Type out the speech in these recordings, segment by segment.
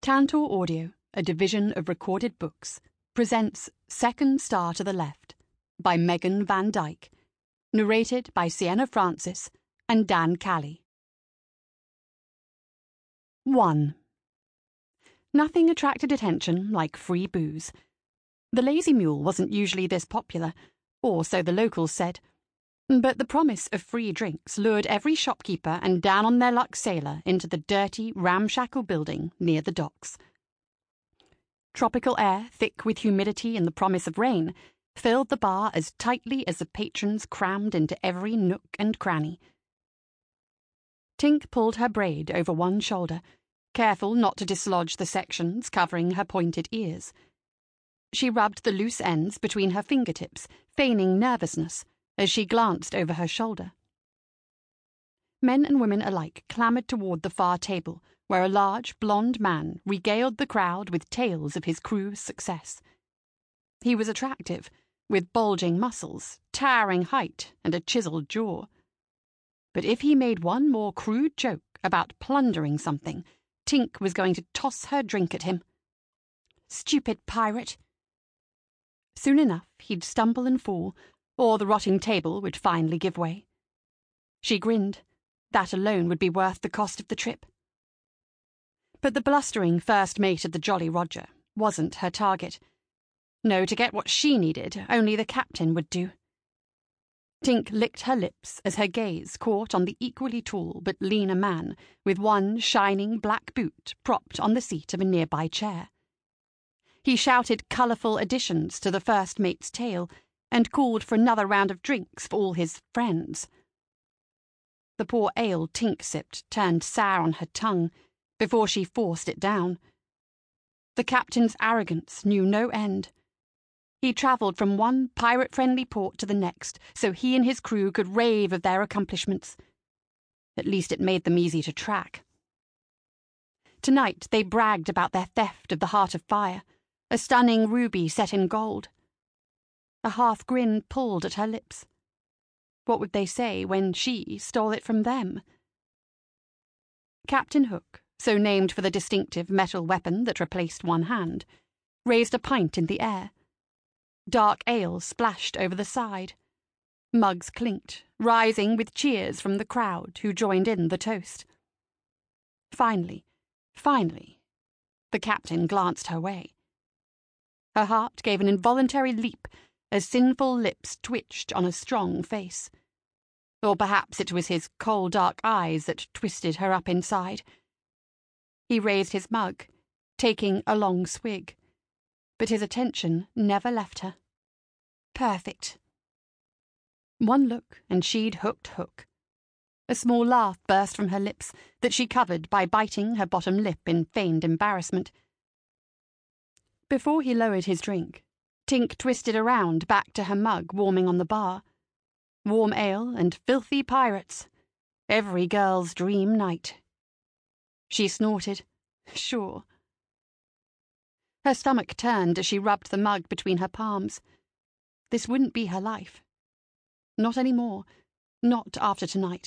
Tantor Audio, a division of Recorded Books, presents Second Star to the Left by Megan Van Dyke, narrated by Sienna Francis and Dan Calley. 1. Nothing attracted attention like free booze. The Lazy Mule wasn't usually this popular, or so the locals said, but the promise of free drinks lured every shopkeeper and down-on-their-luck sailor into the dirty, ramshackle building near the docks. Tropical air, thick with humidity and the promise of rain, filled the bar as tightly as the patrons crammed into every nook and cranny. Tink pulled her braid over one shoulder, careful not to dislodge the sections covering her pointed ears. She rubbed the loose ends between her fingertips, feigning nervousness, as she glanced over her shoulder. Men and women alike clamoured toward the far table, where a large, blond man regaled the crowd with tales of his crew's success. He was attractive, with bulging muscles, towering height, and a chiseled jaw. But if he made one more crude joke about plundering something, Tink was going to toss her drink at him. Stupid pirate! Soon enough he'd stumble and fall, or the rotting table would finally give way. She grinned. That alone would be worth the cost of the trip. But the blustering first mate of the Jolly Roger wasn't her target. No, to get what she needed, only the captain would do. Tink licked her lips as her gaze caught on the equally tall but leaner man with one shining black boot propped on the seat of a nearby chair. He shouted colourful additions to the first mate's tale and called for another round of drinks for all his friends. The poor ale Tink sipped turned sour on her tongue before she forced it down. The captain's arrogance knew no end. He travelled from one pirate-friendly port to the next so he and his crew could rave of their accomplishments. At least it made them easy to track. Tonight they bragged about their theft of the Heart of Fire, a stunning ruby set in gold. A half grin pulled at her lips. What would they say when she stole it from them? Captain Hook, so named for the distinctive metal weapon that replaced one hand, raised a pint in the air. Dark ale splashed over the side. Mugs clinked, rising with cheers from the crowd who joined in the toast. Finally, the captain glanced her way. Her heart gave an involuntary leap as sinful lips twitched on a strong face. Or perhaps it was his cold dark eyes that twisted her up inside. He raised his mug, taking a long swig, but his attention never left her. Perfect. One look and she'd hooked Hook. A small laugh burst from her lips that she covered by biting her bottom lip in feigned embarrassment. Before he lowered his drink, Tink twisted around back to her mug warming on the bar. Warm ale and filthy pirates. Every girl's dream night. She snorted. Sure. Her stomach turned as she rubbed the mug between her palms. This wouldn't be her life. Not anymore. Not after tonight.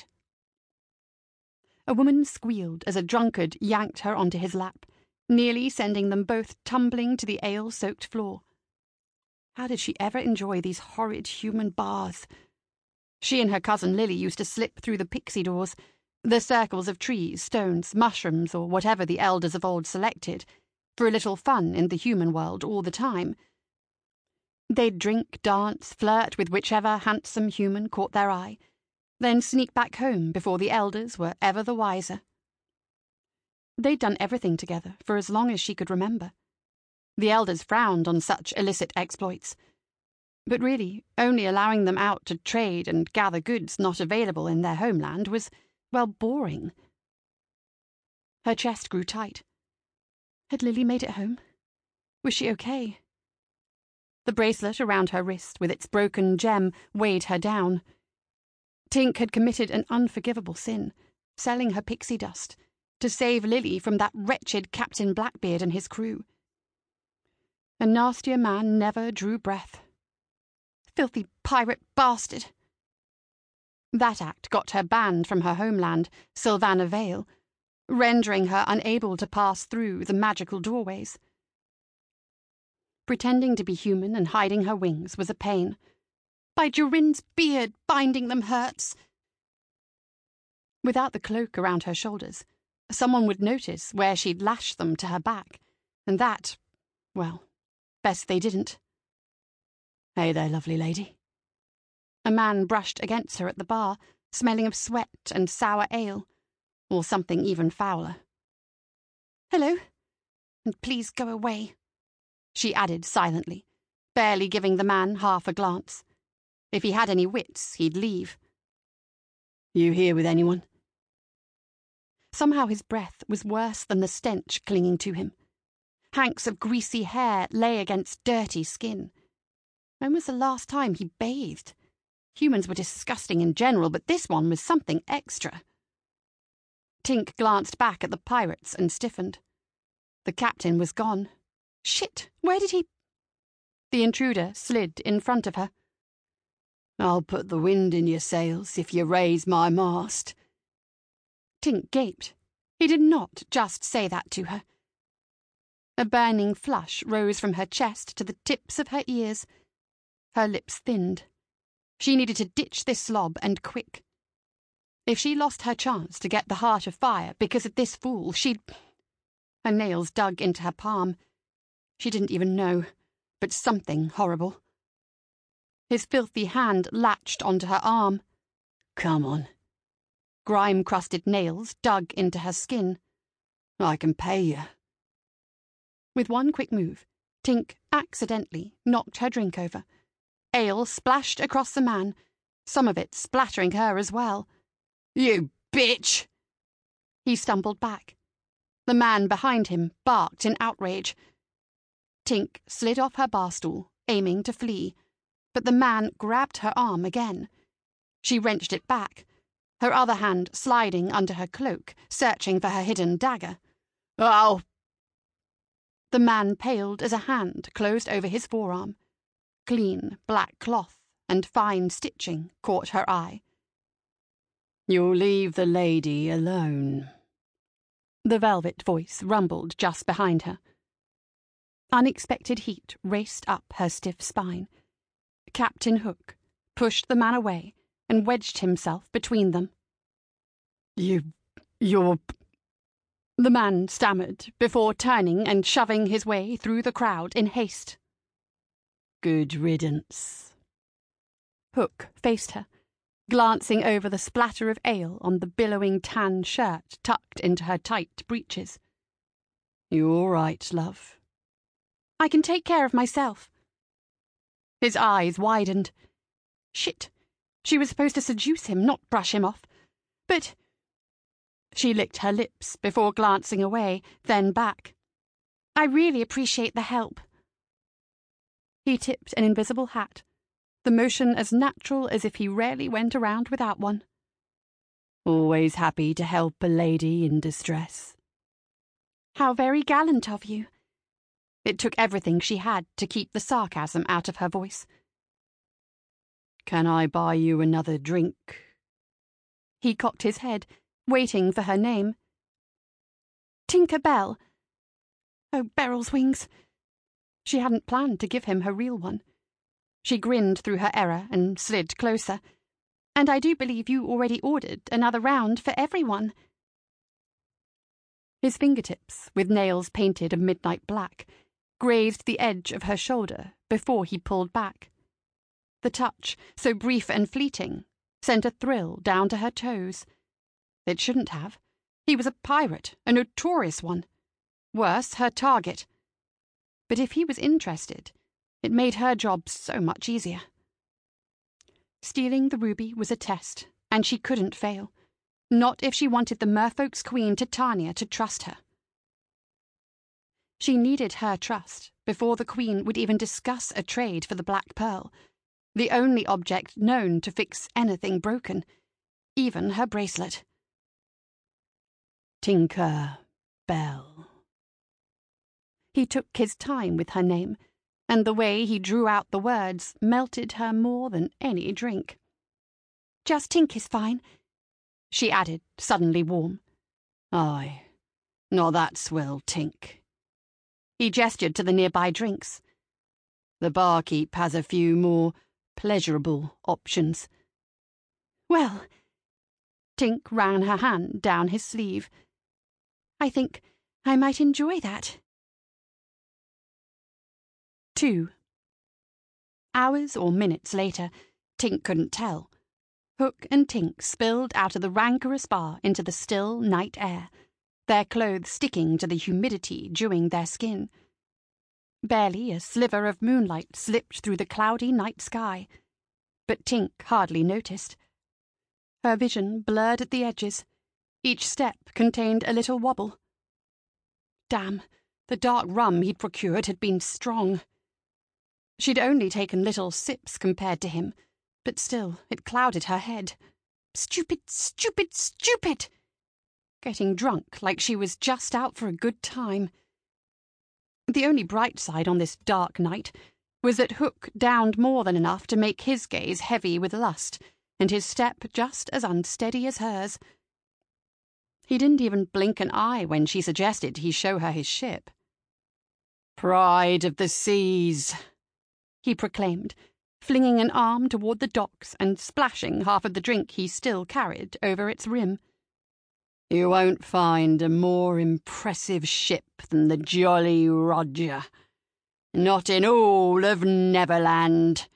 A woman squealed as a drunkard yanked her onto his lap, nearly sending them both tumbling to the ale-soaked floor. How did she ever enjoy these horrid human baths? She and her cousin Lily used to slip through the pixie doors, the circles of trees, stones, mushrooms, or whatever the elders of old selected, for a little fun in the human world all the time. They'd drink, dance, flirt with whichever handsome human caught their eye, then sneak back home before the elders were ever the wiser. They'd done everything together for as long as she could remember. The elders frowned on such illicit exploits, but really only allowing them out to trade and gather goods not available in their homeland was, well, boring. Her chest grew tight. Had Lily made it home? Was she okay? The bracelet around her wrist with its broken gem weighed her down. Tink had committed an unforgivable sin, selling her pixie dust, to save Lily from that wretched Captain Blackbeard and his crew. A nastier man never drew breath. Filthy pirate bastard! That act got her banned from her homeland, Sylvana Vale, rendering her unable to pass through the magical doorways. Pretending to be human and hiding her wings was a pain. By Durin's beard, binding them hurts. Without the cloak around her shoulders, someone would notice where she'd lashed them to her back, and that, well, best they didn't. Hey there, lovely lady. A man brushed against her at the bar, smelling of sweat and sour ale, or something even fouler. Hello, and please go away, she added silently, barely giving the man half a glance. If he had any wits, he'd leave. You here with anyone? Somehow his breath was worse than the stench clinging to him. Hanks of greasy hair lay against dirty skin. When was the last time he bathed? Humans were disgusting in general, but this one was something extra. Tink glanced back at the pirates and stiffened. The captain was gone. Shit, where did he... The intruder slid in front of her. I'll put the wind in your sails if you raise my mast. Tink gaped. He did not just say that to her. A burning flush rose from her chest to the tips of her ears. Her lips thinned. She needed to ditch this slob, and quick. If she lost her chance to get the Heart of Fire because of this fool, she'd... Her nails dug into her palm. She didn't even know, but something horrible. His filthy hand latched onto her arm. Come on. Grime-crusted nails dug into her skin. I can pay you. With one quick move, Tink accidentally knocked her drink over. Ale splashed across the man, some of it splattering her as well. You bitch! He stumbled back. The man behind him barked in outrage. Tink slid off her bar stool, aiming to flee, but the man grabbed her arm again. She wrenched it back, her other hand sliding under her cloak, searching for her hidden dagger. Oh! The man paled as a hand closed over his forearm. Clean, black cloth and fine stitching caught her eye. You'll leave the lady alone. The velvet voice rumbled just behind her. Unexpected heat raced up her stiff spine. Captain Hook pushed the man away and wedged himself between them. You're... The man stammered before turning and shoving his way through the crowd in haste. Good riddance. Hook faced her, glancing over the splatter of ale on the billowing tan shirt tucked into her tight breeches. You all right, love? I can take care of myself. His eyes widened. Shit. She was supposed to seduce him, not brush him off. But... She licked her lips before glancing away, then back. I really appreciate the help. He tipped an invisible hat, the motion as natural as if he rarely went around without one. Always happy to help a lady in distress. How very gallant of you. It took everything she had to keep the sarcasm out of her voice. Can I buy you another drink? He cocked his head, waiting for her name. Tinker Bell. Oh, Beryl's wings. She hadn't planned to give him her real one. She grinned through her error and slid closer. And I do believe you already ordered another round for everyone. His fingertips, with nails painted a midnight black, grazed the edge of her shoulder before he pulled back. The touch, so brief and fleeting, sent a thrill down to her toes. It shouldn't have. He was a pirate, a notorious one. Worse, her target. But if he was interested, it made her job so much easier. Stealing the ruby was a test, and she couldn't fail. Not if she wanted the merfolk's queen Titania to trust her. She needed her trust before the queen would even discuss a trade for the Black Pearl, the only object known to fix anything broken, even her bracelet. Tinker Bell. He took his time with her name, and the way he drew out the words melted her more than any drink. Just Tink is fine, she added, suddenly warm. Aye, not that swell, Tink. He gestured to the nearby drinks. The barkeep has a few more pleasurable options. Well, Tink ran her hand down his sleeve. I think I might enjoy that. 2. Hours or minutes later, Tink couldn't tell, Hook and Tink spilled out of the rancorous bar into the still night air, their clothes sticking to the humidity dewing their skin. Barely a sliver of moonlight slipped through the cloudy night sky, but Tink hardly noticed. Her vision blurred at the edges. Each step contained a little wobble. Damn, the dark rum he'd procured had been strong. She'd only taken little sips compared to him, but still it clouded her head. Stupid, stupid, stupid! Getting drunk like she was just out for a good time. The only bright side on this dark night was that Hook downed more than enough to make his gaze heavy with lust, and his step just as unsteady as hers. He didn't even blink an eye when she suggested he show her his ship. "Pride of the seas," he proclaimed, flinging an arm toward the docks and splashing half of the drink he still carried over its rim. "You won't find a more impressive ship than the Jolly Roger. Not in all of Neverland."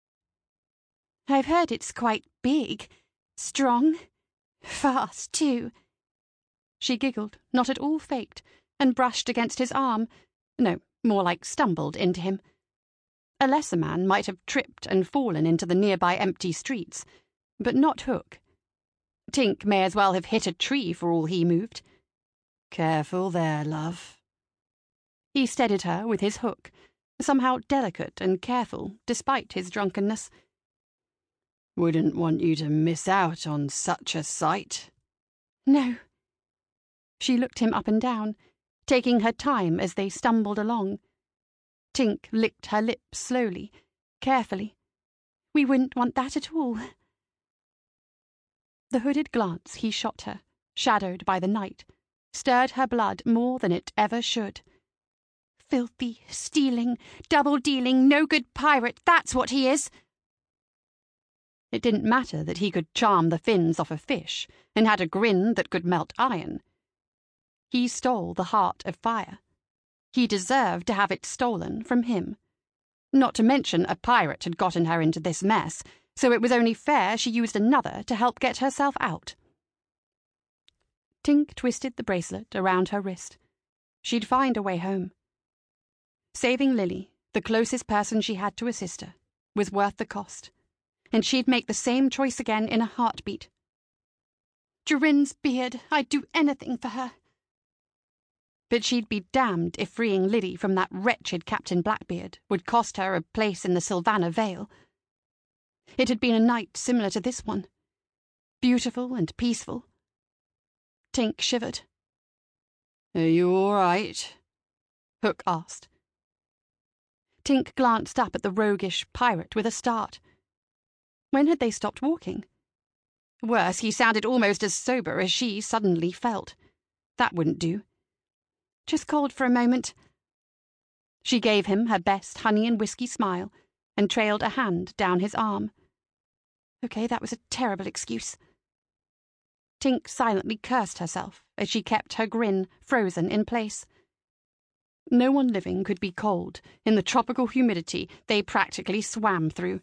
"I've heard it's quite big, strong, fast, too." She giggled, not at all faked, and brushed against his arm. No, more like stumbled into him. A lesser man might have tripped and fallen into the nearby empty streets, but not Hook. Tink may as well have hit a tree for all he moved. "Careful there, love." He steadied her with his hook, somehow delicate and careful despite his drunkenness. "Wouldn't want you to miss out on such a sight." "No." She looked him up and down, taking her time as they stumbled along. Tink licked her lips slowly, carefully. "We wouldn't want that at all." The hooded glance he shot her, shadowed by the night, stirred her blood more than it ever should. Filthy, stealing, double-dealing, no-good pirate, that's what he is! It didn't matter that he could charm the fins off a fish and had a grin that could melt iron. He stole the heart of fire. He deserved to have it stolen from him. Not to mention a pirate had gotten her into this mess, so it was only fair she used another to help get herself out. Tink twisted the bracelet around her wrist. She'd find a way home. Saving Lily, the closest person she had to a sister, was worth the cost, and she'd make the same choice again in a heartbeat. Durin's beard, I'd do anything for her. But she'd be damned if freeing Lily from that wretched Captain Blackbeard would cost her a place in the Sylvana Vale. It had been a night similar to this one. Beautiful and peaceful. Tink shivered. "Are you all right?" Hook asked. Tink glanced up at the roguish pirate with a start. When had they stopped walking? Worse, he sounded almost as sober as she suddenly felt. That wouldn't do. "Just cold for a moment." She gave him her best honey and whiskey smile and trailed a hand down his arm. Okay, that was a terrible excuse. Tink silently cursed herself as she kept her grin frozen in place. No one living could be cold in the tropical humidity they practically swam through.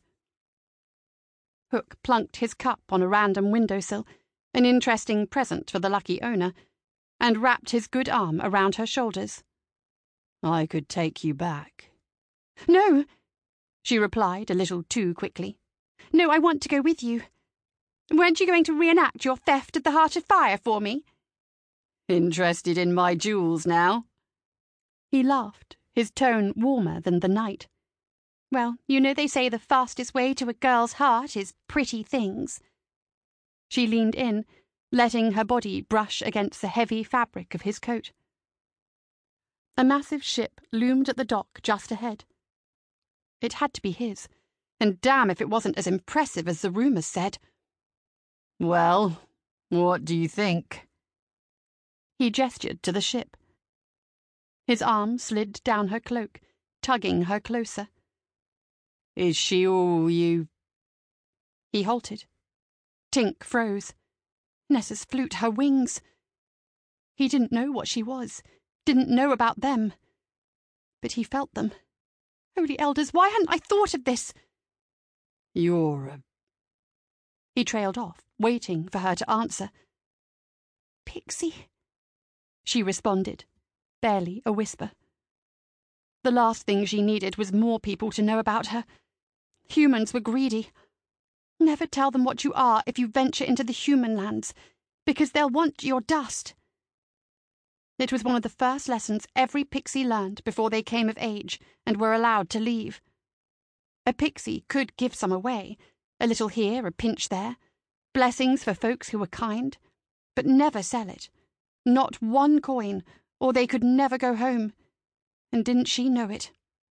Hook plunked his cup on a random windowsill, an interesting present for the lucky owner, and wrapped his good arm around her shoulders. "I could take you back." "No," she replied a little too quickly. "No, I want to go with you. Weren't you going to reenact your theft of the Heart of Fire for me?" "Interested in my jewels now?" He laughed, his tone warmer than the night. "Well, you know they say the fastest way to a girl's heart is pretty things." She leaned in, letting her body brush against the heavy fabric of his coat. A massive ship loomed at the dock just ahead. It had to be his, and damn if it wasn't as impressive as the rumours said. "Well, what do you think?" He gestured to the ship. His arm slid down her cloak, tugging her closer. "Is she all you—" He halted. Tink froze. Nessus flute, her wings. He didn't know what she was, didn't know about them. But he felt them. Holy elders, why hadn't I thought of this? "You're a—" He trailed off, waiting for her to answer. "Pixie," she responded, barely a whisper. The last thing she needed was more people to know about her. Humans were greedy. Never tell them what you are if you venture into the human lands, because they'll want your dust. It was one of the first lessons every pixie learned before they came of age and were allowed to leave. A pixie could give some away, a little here, a pinch there, blessings for folks who were kind, but never sell it. Not one coin, or they could never go home. And didn't she know it?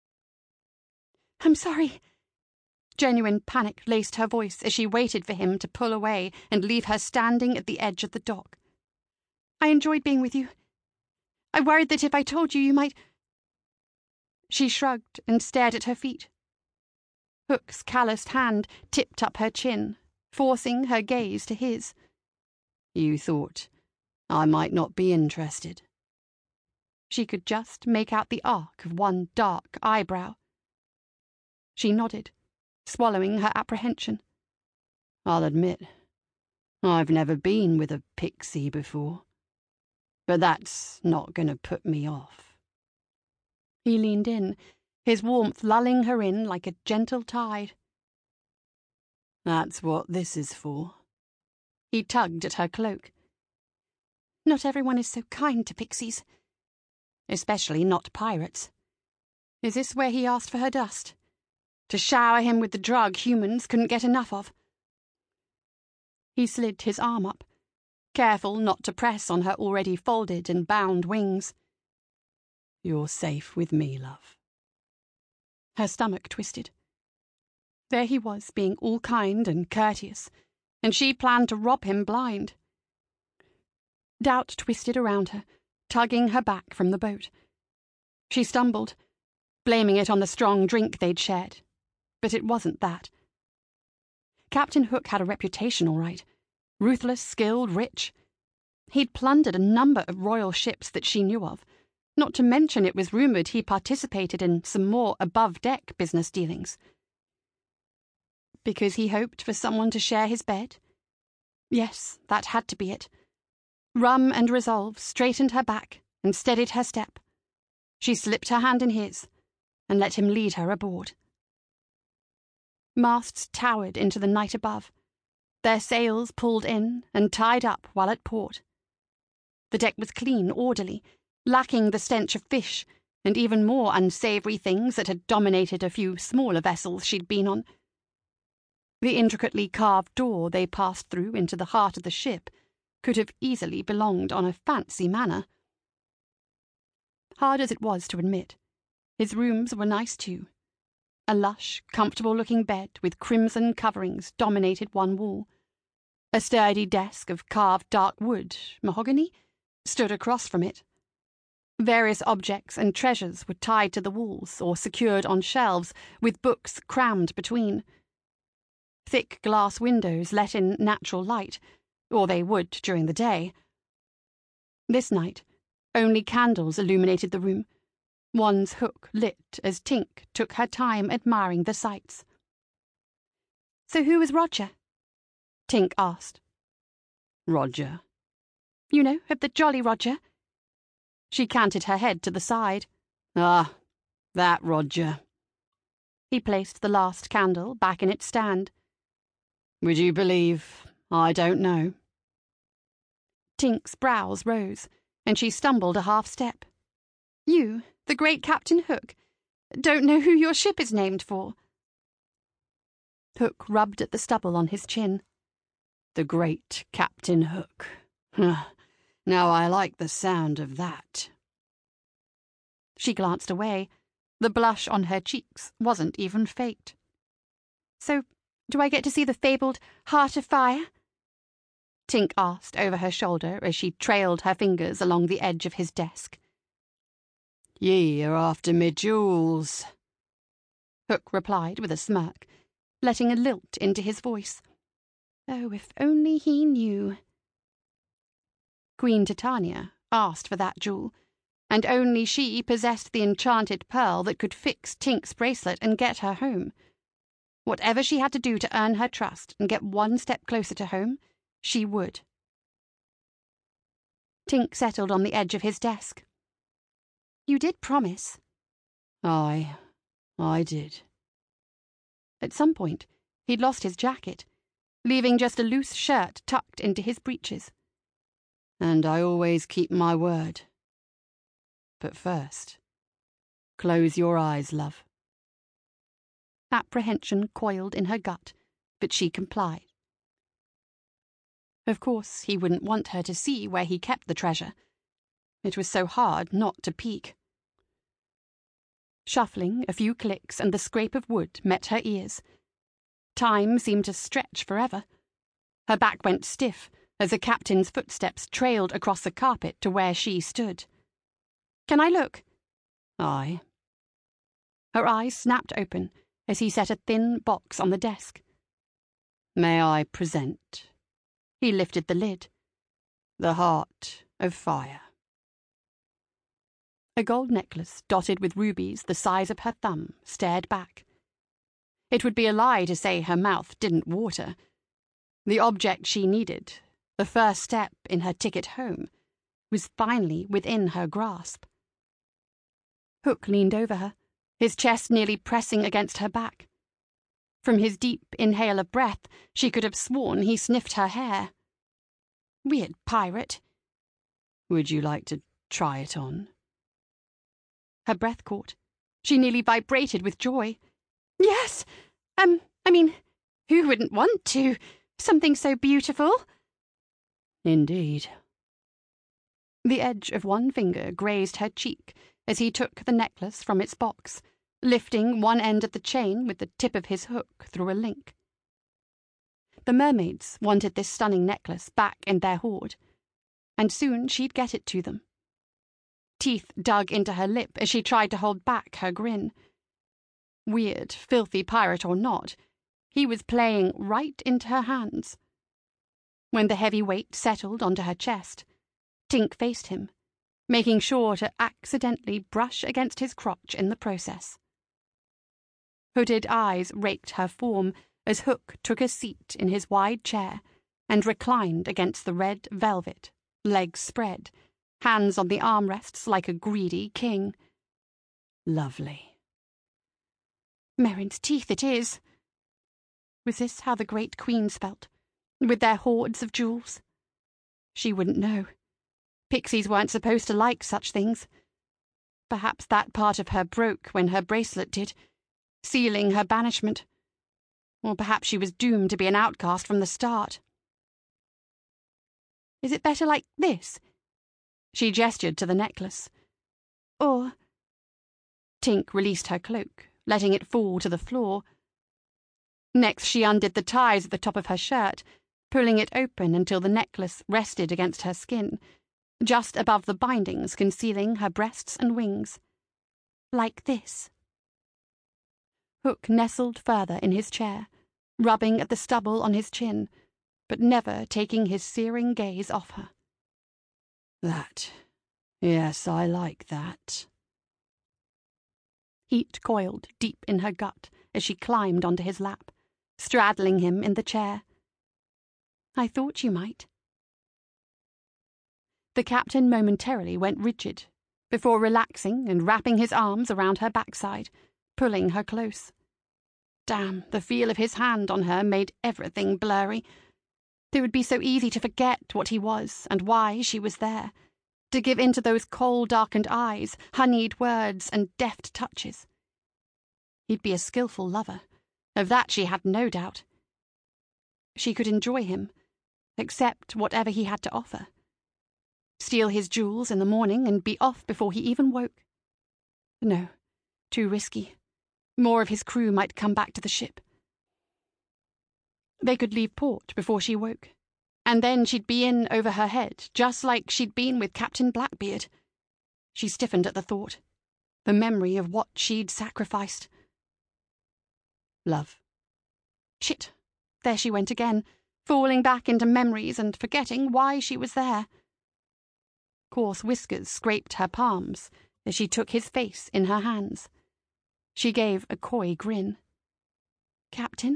"I'm sorry." Genuine panic laced her voice as she waited for him to pull away and leave her standing at the edge of the dock. "I enjoyed being with you. I worried that if I told you, you might—" She shrugged and stared at her feet. Hook's calloused hand tipped up her chin, forcing her gaze to his. "You thought I might not be interested?" She could just make out the arc of one dark eyebrow. She nodded, swallowing her apprehension. "I'll admit, I've never been with a pixie before. But that's not going to put me off." He leaned in, his warmth lulling her in like a gentle tide. "That's what this is for." He tugged at her cloak. "Not everyone is so kind to pixies. Especially not pirates. Is this where he asked for her dust? To shower him with the drug humans couldn't get enough of?" He slid his arm up, careful not to press on her already folded and bound wings. "You're safe with me, love." Her stomach twisted. There he was, being all kind and courteous, and she planned to rob him blind. Doubt twisted around her, tugging her back from the boat. She stumbled, blaming it on the strong drink they'd shared, but it wasn't that. Captain Hook had a reputation, all right. Ruthless, skilled, rich. He'd plundered a number of royal ships that she knew of, not to mention it was rumoured he participated in some more above-deck business dealings. Because he hoped for someone to share his bed? Yes, that had to be it. Rum and resolve straightened her back and steadied her step. She slipped her hand in his and let him lead her aboard. Masts towered into the night above, their sails pulled in and tied up while at port. The deck was clean, orderly, lacking the stench of fish and even more unsavoury things that had dominated a few smaller vessels she'd been on. The intricately carved door they passed through into the heart of the ship could have easily belonged on a fancy manor. Hard as it was to admit, his rooms were nice too. A lush, comfortable-looking bed with crimson coverings dominated one wall. A sturdy desk of carved dark wood, mahogany, stood across from it. Various objects and treasures were tied to the walls or secured on shelves, with books crammed between. Thick glass windows let in natural light, or they would during the day. This night, only candles illuminated the room, one's hook lit as Tink took her time admiring the sights. "So who was Roger?" Tink asked. "Roger?" "You know, of the Jolly Roger." She canted her head to the side. "Ah, that Roger." He placed the last candle back in its stand. "Would you believe I don't know?" Tink's brows rose, and she stumbled a half step. "You, the great Captain Hook, don't know who your ship is named for?" Hook rubbed at the stubble on his chin. "The great Captain Hook. Now I like the sound of that." She glanced away. The blush on her cheeks wasn't even faked. "So, do I get to see the fabled Heart of Fire?" Tink asked over her shoulder as she trailed her fingers along the edge of his desk. Ye are after me jewels, Hook replied with a smirk, letting a lilt into his voice. Oh, if only he knew. Queen Titania asked for that jewel, and only she possessed the enchanted pearl that could fix Tink's bracelet and get her home. Whatever she had to do to earn her trust and get one step closer to home, she would. Tink settled on the edge of his desk. You did promise. I did. At some point, he'd lost his jacket, leaving just a loose shirt tucked into his breeches. And I always keep my word. But first, close your eyes, love. Apprehension coiled in her gut, but she complied. Of course, he wouldn't want her to see where he kept the treasure. It was so hard not to peek. Shuffling, a few clicks and the scrape of wood met her ears. Time seemed to stretch forever. Her back went stiff as the captain's footsteps trailed across the carpet to where she stood. Can I look? Aye. Her eyes snapped open as he set a thin box on the desk. May I present? He lifted the lid. The heart of fire. A gold necklace dotted with rubies the size of her thumb stared back. It would be a lie to say her mouth didn't water. The object she needed, the first step in her ticket home, was finally within her grasp. Hook leaned over her, his chest nearly pressing against her back. From his deep inhale of breath, she could have sworn he sniffed her hair. Weird pirate. Would you like to try it on? Her breath caught. She nearly vibrated with joy. Yes! Who wouldn't want to? Something so beautiful. Indeed. The edge of one finger grazed her cheek as he took the necklace from its box, lifting one end of the chain with the tip of his hook through a link. The mermaids wanted this stunning necklace back in their hoard, and soon she'd get it to them. Teeth dug into her lip as she tried to hold back her grin. Weird, filthy pirate or not, he was playing right into her hands. When the heavy weight settled onto her chest, Tink faced him, making sure to accidentally brush against his crotch in the process. Hooded eyes raked her form as Hook took a seat in his wide chair and reclined against the red velvet, legs spread, hands on the armrests like a greedy king. Lovely. Merrin's teeth it is. Was this how the great queens felt, with their hoards of jewels? She wouldn't know. Pixies weren't supposed to like such things. Perhaps that part of her broke when her bracelet did, sealing her banishment. Or perhaps she was doomed to be an outcast from the start. Is it better like this? She gestured to the necklace. Or... Tink released her cloak, letting it fall to the floor. Next she undid the ties at the top of her shirt, pulling it open until the necklace rested against her skin, just above the bindings concealing her breasts and wings. Like this. Hook nestled further in his chair, rubbing at the stubble on his chin, but never taking his searing gaze off her. That. Yes, I like that. Heat coiled deep in her gut as she climbed onto his lap, straddling him in the chair. I thought you might. The captain momentarily went rigid, before relaxing and wrapping his arms around her backside, pulling her close. Damn, the feel of his hand on her made everything blurry. It would be so easy to forget what he was and why she was there, to give in to those coal-darkened eyes, honeyed words, and deft touches. He'd be a skillful lover. Of that she had no doubt. She could enjoy him, accept whatever he had to offer. Steal his jewels in the morning and be off before he even woke. No, too risky. More of his crew might come back to the ship. They could leave port before she woke. And then she'd be in over her head, just like she'd been with Captain Blackbeard. She stiffened at the thought, the memory of what she'd sacrificed. Love. Shit. There she went again, falling back into memories and forgetting why she was there. Coarse whiskers scraped her palms as she took his face in her hands. She gave a coy grin. Captain?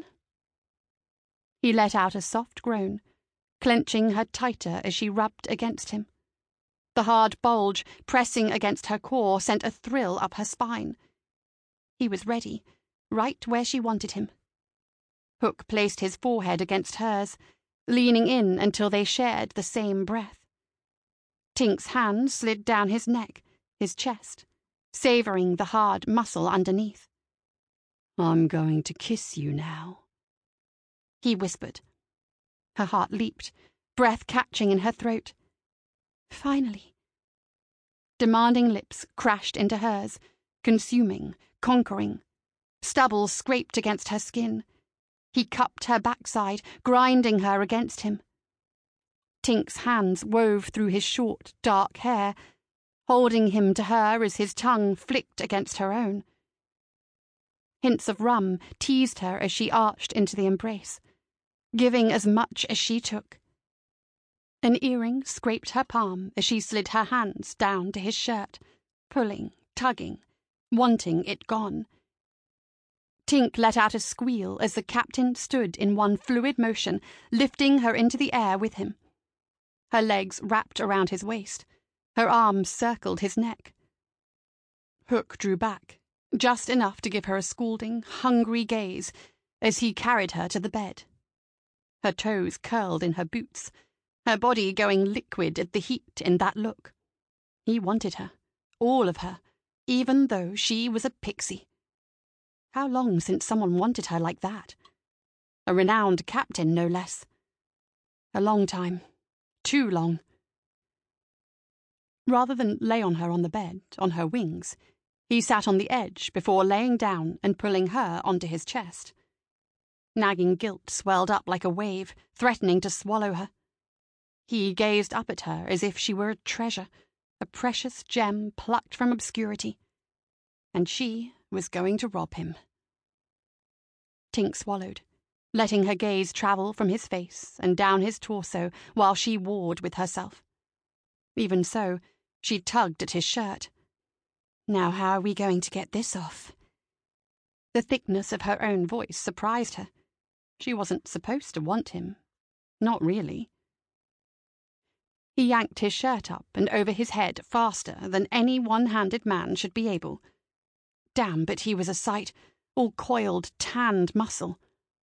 He let out a soft groan, clenching her tighter as she rubbed against him. The hard bulge pressing against her core sent a thrill up her spine. He was ready, right where she wanted him. Hook placed his forehead against hers, leaning in until they shared the same breath. Tink's hand slid down his neck, his chest, savoring the hard muscle underneath. I'm going to kiss you now, he whispered. Her heart leaped, breath catching in her throat. Finally. Demanding lips crashed into hers, consuming, conquering. Stubble scraped against her skin. He cupped her backside, grinding her against him. Tink's hands wove through his short, dark hair, holding him to her as his tongue flicked against her own. Hints of rum teased her as she arched into the embrace, giving as much as she took. An earring scraped her palm as she slid her hands down to his shirt, pulling, tugging, wanting it gone. Tink let out a squeal as the captain stood in one fluid motion, lifting her into the air with him. Her legs wrapped around his waist. Her arms circled his neck. Hook drew back, just enough to give her a scalding, hungry gaze as he carried her to the bed. Her toes curled in her boots, her body going liquid at the heat in that look. He wanted her, all of her, even though she was a pixie. How long since someone wanted her like that? A renowned captain, no less. A long time. Too long. Rather than lay on her on the bed, on her wings, he sat on the edge before laying down and pulling her onto his chest. Nagging guilt swelled up like a wave, threatening to swallow her. He gazed up at her as if she were a treasure, a precious gem plucked from obscurity. And she was going to rob him. Tink swallowed, letting her gaze travel from his face and down his torso while she warred with herself. Even so, she tugged at his shirt. Now how are we going to get this off? The thickness of her own voice surprised her. She wasn't supposed to want him. Not really. He yanked his shirt up and over his head faster than any one-handed man should be able. Damn, but he was a sight, all coiled, tanned muscle.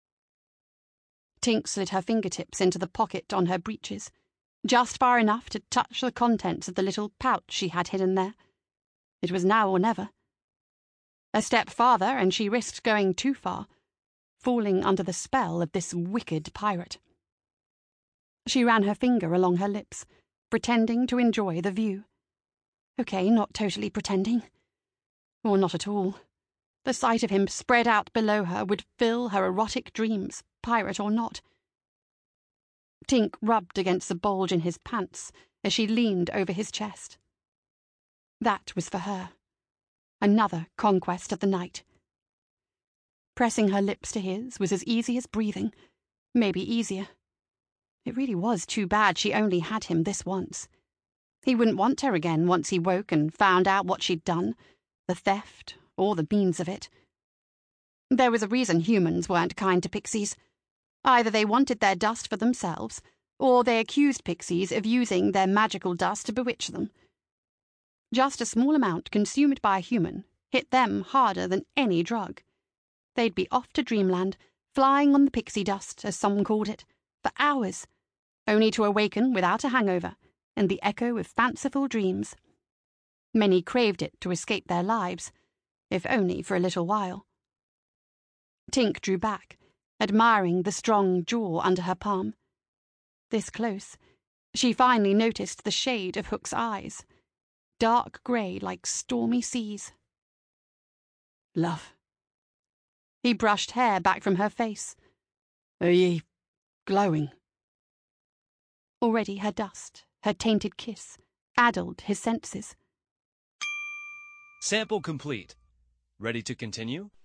Tink slid her fingertips into the pocket on her breeches, just far enough to touch the contents of the little pouch she had hidden there. It was now or never. A step farther, and she risked going too far, falling under the spell of this wicked pirate. She ran her finger along her lips, pretending to enjoy the view. Okay, not totally pretending. Or not at all. The sight of him spread out below her would fill her erotic dreams, pirate or not. Tink rubbed against the bulge in his pants as she leaned over his chest. That was for her. Another conquest of the night. Pressing her lips to his was as easy as breathing, maybe easier. It really was too bad she only had him this once. He wouldn't want her again once he woke and found out what she'd done, the theft, or the means of it. There was a reason humans weren't kind to pixies. Either they wanted their dust for themselves, or they accused pixies of using their magical dust to bewitch them. Just a small amount consumed by a human hit them harder than any drug. They'd be off to dreamland, flying on the pixie dust, as some called it, for hours, only to awaken without a hangover and the echo of fanciful dreams. Many craved it to escape their lives, if only for a little while. Tink drew back, admiring the strong jaw under her palm. This close, she finally noticed the shade of Hook's eyes, dark grey like stormy seas. Love. He brushed hair back from her face. Are ye glowing? Already her dust, her tainted kiss, addled his senses. Sample complete. Ready to continue?